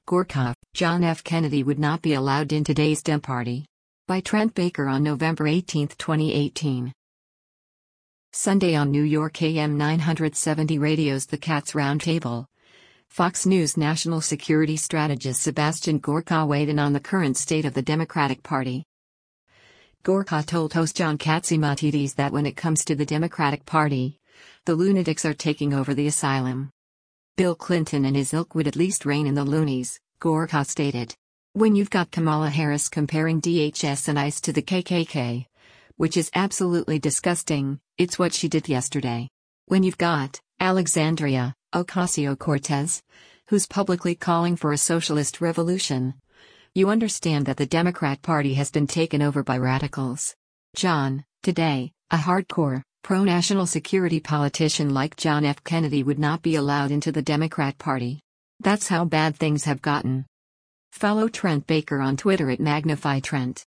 Gorkha, John F. Kennedy would not be allowed in today's Dem Party. By Trent Baker on November 18, 2018. Sunday on New York AM 970 Radio's The Cats Roundtable. Fox News national security strategist Sebastian Gorka weighed in on the current state of the Democratic Party. Gorka told host John Catsimatidis that when it comes to the Democratic Party, the lunatics are taking over the asylum. Bill Clinton and his ilk would at least rein in the loonies, Gorka stated. When you've got Kamala Harris comparing DHS and ICE to the KKK, which is absolutely disgusting, it's what she did yesterday. When you've got Alexandria Ocasio-Cortez, who's publicly calling for a socialist revolution, you understand that the Democrat Party has been taken over by radicals. John, today, a hardcore, pro-national security politician like John F. Kennedy would not be allowed into the Democrat Party. That's how bad things have gotten. Follow Trent Baker on Twitter at MagnifyTrent.